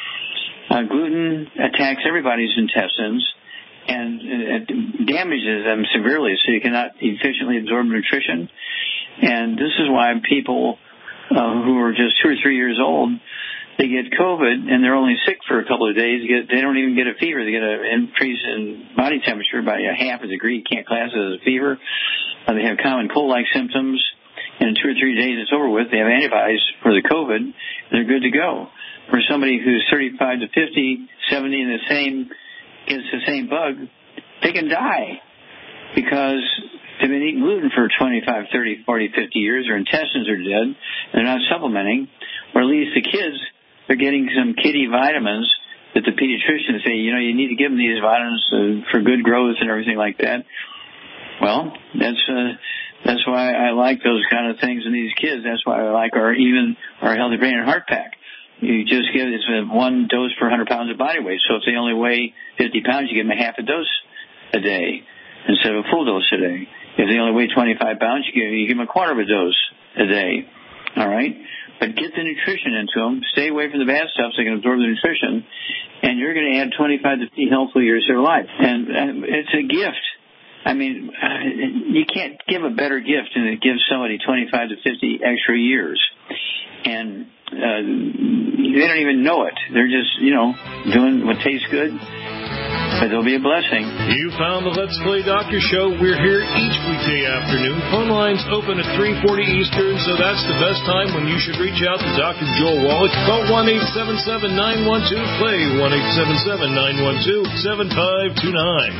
Uh, gluten attacks everybody's intestines and it damages them severely, so you cannot efficiently absorb nutrition. And this is why people uh, who are just two or three years old, they get COVID and they're only sick for a couple of days. They, get, they don't even get a fever. They get an increase in body temperature by a half a degree. You can't class it as a fever. Uh, they have common cold-like symptoms. And in two or three days it's over with. They have antibodies for the COVID. And they're good to go. For somebody who's thirty-five to fifty, seventy, and the same gets the same bug, they can die because they've been eating gluten for twenty-five, thirty, forty, fifty years. Their intestines are dead. They're not supplementing. Or at least the kids, they're getting some kiddie vitamins that the pediatricians say, you know, you need to give them these vitamins uh, for good growth and everything like that. Well, that's uh, that's why I like those kind of things in these kids. That's why I like our even our Healthy Brain and Heart Pack. You just give it's one dose per one hundred pounds of body weight. So if they only weigh fifty pounds, you give them a half a dose a day instead of a full dose a day. If they only weigh twenty-five pounds, you give, you give them a quarter of a dose a day. All right? But get the nutrition into them. Stay away from the bad stuff so they can absorb the nutrition. And you're going to add twenty-five to fifty healthful years to their life. And uh, it's a gift. I mean, uh, you can't give a better gift than to give somebody twenty-five to fifty extra years. And uh, they don't even know it. They're just, you know, doing what tastes good. But there'll be a blessing. You found the Let's Play Doctor Show. We're here each weekday afternoon. Phone lines open at three forty Eastern, so that's the best time when you should reach out to Doctor Joel Wallach. Call one eight seven seven, nine one two, play, one eight seven seven, nine one two, seven five two nine.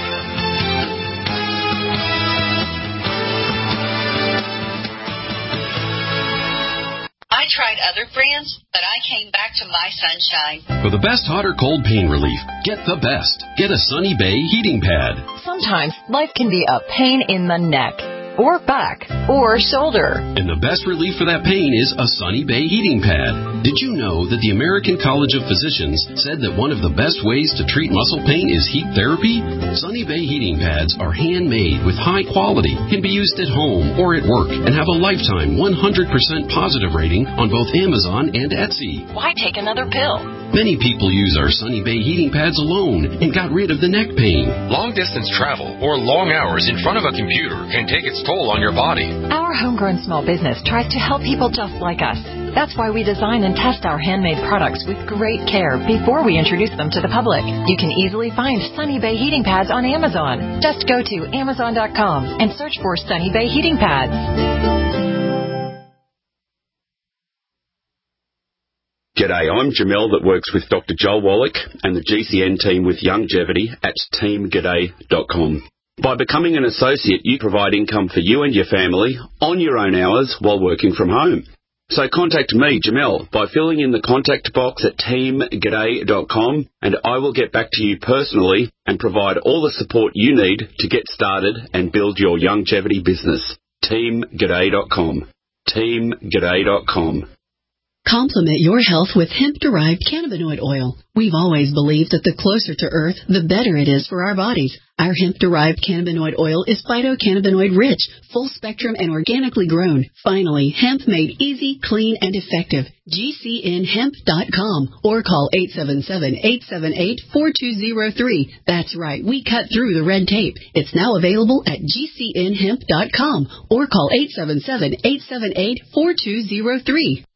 I tried other brands, but I came back to My Sunshine. For the best hot or cold pain relief, get the best. Get a Sunny Bay heating pad. Sometimes life can be a pain in the neck, or back, or shoulder. And the best relief for that pain is a Sunny Bay heating pad. Did you know that the American College of Physicians said that one of the best ways to treat muscle pain is heat therapy? Sunny Bay heating pads are handmade with high quality, can be used at home or at work, and have a lifetime one hundred percent positive rating on both Amazon and Etsy. Why take another pill? Many people use our Sunny Bay heating pads alone and got rid of the neck pain. Long-distance travel or long hours in front of a computer can take its toll on your body. Our homegrown small business tries to help people just like us. That's why we design and test our handmade products with great care before we introduce them to the public. You can easily find Sunny Bay heating pads on Amazon. Just go to amazon dot com and search for Sunny Bay heating pads. G'day, I'm Jamel that works with Doctor Joel Wallach and the G C N team with Youngevity at team g'day dot com. By becoming an associate, you provide income for you and your family on your own hours while working from home. So contact me, Jamel, by filling in the contact box at team g'day dot com, and I will get back to you personally and provide all the support you need to get started and build your Youngevity business. team g'day dot com. team g'day dot com. Complement your health with hemp-derived cannabinoid oil. We've always believed that the closer to Earth, the better it is for our bodies. Our hemp-derived cannabinoid oil is phytocannabinoid-rich, full-spectrum, and organically grown. Finally, hemp made easy, clean, and effective. G C N hemp dot com or call eight seven seven, eight seven eight, four two zero three. That's right, we cut through the red tape. It's now available at G C N hemp dot com or call eight seven seven, eight seven eight, four two zero three.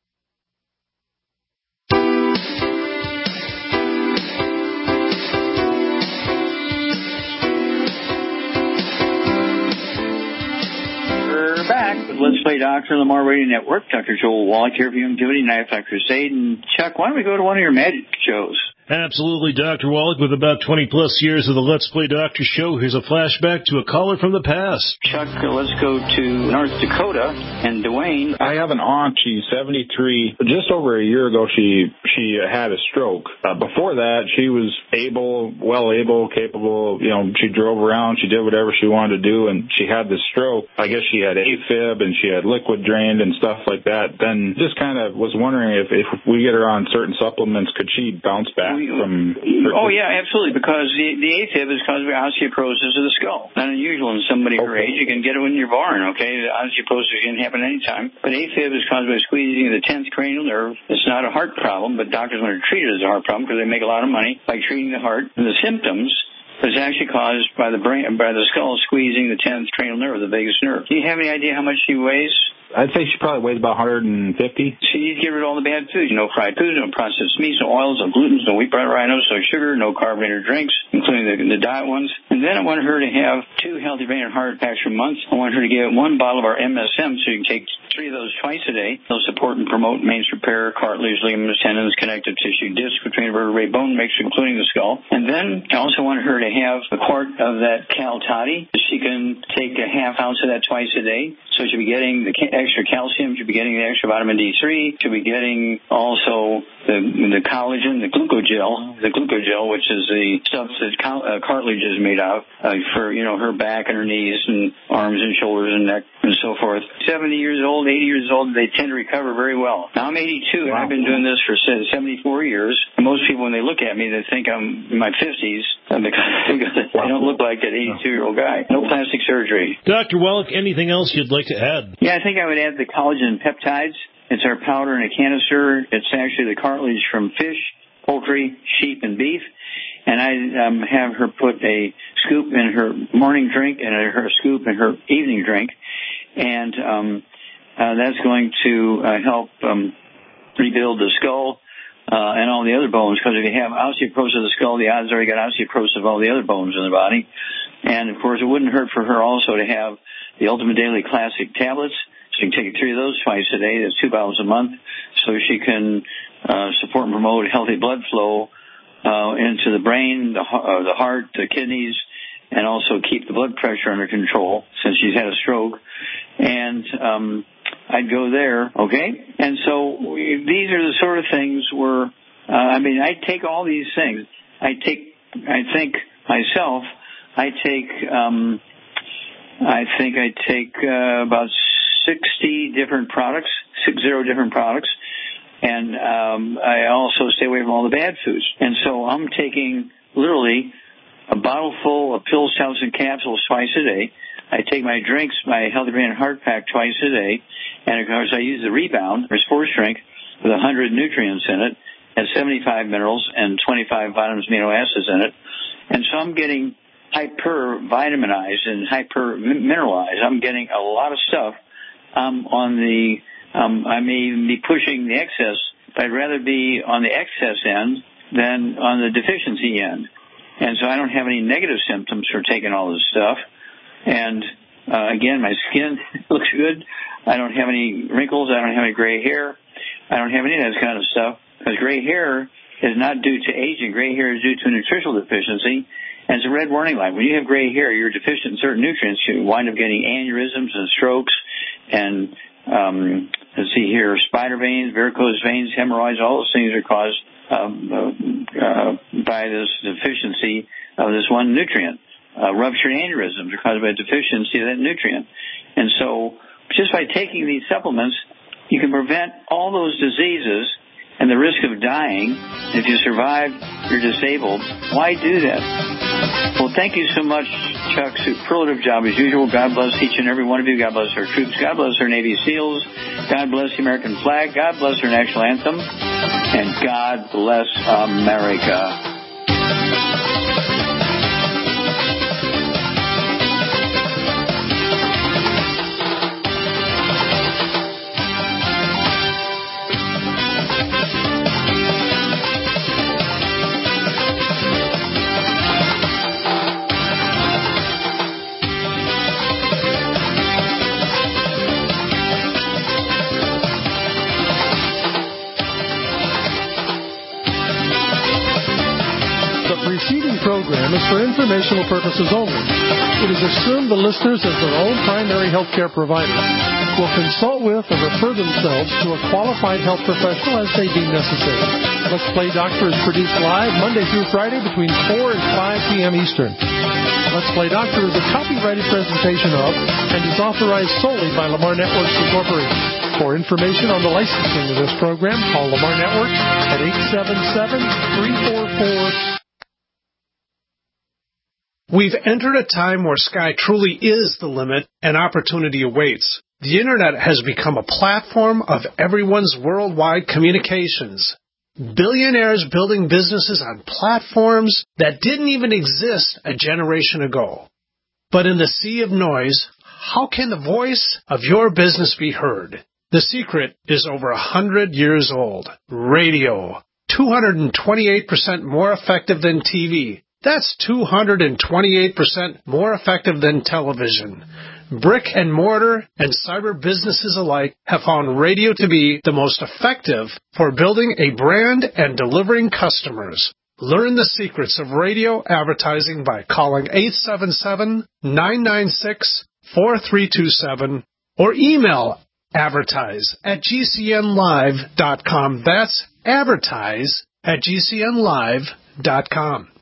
Back with Let's Play Doctor on the Mar Radio Network. Doctor Joel Wallach here for Youngevity, Knife Life Crusade. And Chuck, why don't we go to one of your magic shows? Absolutely, Doctor Wallach. With about twenty-plus years of the Let's Play Doctor show, here's a flashback to a caller from the past. Chuck, let's go to North Dakota. And Dwayne. I have an aunt. She's seventy-three. Just over a year ago, she she had a stroke. Uh, before that, she was able, well able, capable. You know, she drove around. She did whatever she wanted to do, and she had this stroke. I guess she had AFib, and she had liquid drained and stuff like that. Then just kind of was wondering if, if we get her on certain supplements, could she bounce back? From oh, yeah, absolutely, because the, the AFib is caused by osteoporosis of the skull. Not unusual in somebody okay. her age. You can get it in your barn, okay? The osteoporosis can happen anytime. But AFib is caused by squeezing the tenth cranial nerve. It's not a heart problem, but doctors want to treat it as a heart problem because they make a lot of money by treating the heart. And the symptoms is actually caused by the brain, by the skull squeezing the tenth cranial nerve, the vagus nerve. Do you have any idea how much she weighs? I'd say she probably weighs about one hundred fifty. So you get rid of all the bad foods. No fried foods, no processed meats, no oils, no glutens, no wheat, bread, rhinos, no sugar, no carbonated drinks, including the, the diet ones. And then I want her to have two healthy brain and heart packs per month. I want her to get one bottle of our M S M, so you can take three of those twice a day. They'll support and promote maintenance repair, cartilage, ligaments, tendons, connective tissue, disc between vertebrae, bone mixture, including the skull. And then I also want her to have a quart of that Cal Toddy. She can take a half ounce of that twice a day. So she'll be getting the extra calcium, she'll be getting the extra vitamin D three, she'll be getting also the the collagen, the glucogel, the glucogel, which is the stuff that cal- uh, cartilage is made of uh, for, you know, her back and her knees and arms and shoulders and neck and so forth. seventy years old, eighty years old, they tend to recover very well. Now I'm eighty-two, wow. and I've been doing this for seventy-four years. Most people, when they look at me, they think I'm in my fifties because, because I don't look like an eighty-two-year-old guy. No plastic surgery. Doctor Wallach, anything else you'd like to add? Yeah, I think I would add the collagen peptides. It's our powder in a canister. It's actually the cartilage from fish, poultry, sheep, and beef. And I um, have her put a scoop in her morning drink and a, her scoop in her evening drink. And um, uh, that's going to uh, help um, rebuild the skull uh, and all the other bones, because if you have osteoporosis of the skull, the odds are you got osteoporosis of all the other bones in the body. And, of course, it wouldn't hurt for her also to have the Ultimate Daily Classic tablets. She can take three of those twice a day. That's two bottles a month, so she can uh, support and promote healthy blood flow uh, into the brain, the, uh, the heart, the kidneys, and also keep the blood pressure under control since she's had a stroke. And um, I'd go there, okay? And so we, these are the sort of things where, uh, I mean, I take all these things. I take, I think myself, I take, um, I think I take uh, about sixty different products, six zero different products, and um, I also stay away from all the bad foods. And so I'm taking literally a bottle full of pills, tablets, and capsules twice a day. I take my drinks, my Healthy Brain and Heart Pack twice a day, and of course I use the Rebound, or sports drink, with one hundred nutrients in it, and seventy-five minerals and twenty-five vitamins, amino acids in it. And so I'm getting hyper-vitaminized and hyper-mineralized. I'm getting a lot of stuff. Um, on the, um, I may even be pushing the excess, but I'd rather be on the excess end than on the deficiency end. And so I don't have any negative symptoms for taking all this stuff. And, uh, again, my skin looks good. I don't have any wrinkles. I don't have any gray hair. I don't have any of that kind of stuff, because gray hair is not due to aging. Gray hair is due to a nutritional deficiency. And it's a red warning light. When you have gray hair, you're deficient in certain nutrients. You wind up getting aneurysms and strokes and, um, let's see here, spider veins, varicose veins, hemorrhoids. All those things are caused um, uh, uh, by this deficiency of this one nutrient. Uh, ruptured aneurysms are caused by a deficiency of that nutrient. And so just by taking these supplements, you can prevent all those diseases and the risk of dying. If you survive, you're disabled. Why do that? Well, thank you so much, Chuck. Superlative job as usual. God bless each and every one of you. God bless our troops. God bless our Navy SEALs. God bless the American flag. God bless our national anthem. And God bless America. Program is for informational purposes only. It is assumed the listeners, as their own primary health care provider, will consult with or refer themselves to a qualified health professional as they deem necessary. Let's Play Doctor is produced live Monday through Friday between four and five p.m. Eastern. Let's Play Doctor is a copyrighted presentation of and is authorized solely by Lamar Networks Incorporated. For information on the licensing of this program, call Lamar Networks at eight seven seven, three four four We've entered a time where sky truly is the limit and opportunity awaits. The Internet has become a platform of everyone's worldwide communications. Billionaires building businesses on platforms that didn't even exist a generation ago. But in the sea of noise, how can the voice of your business be heard? The secret is over a hundred years old. Radio. two hundred twenty-eight percent more effective than T V. That's two hundred twenty-eight percent more effective than television. Brick and mortar and cyber businesses alike have found radio to be the most effective for building a brand and delivering customers. Learn the secrets of radio advertising by calling eight seven seven, nine nine six, four three two seven or email advertise at g c n live dot com. That's advertise at g c n live dot com.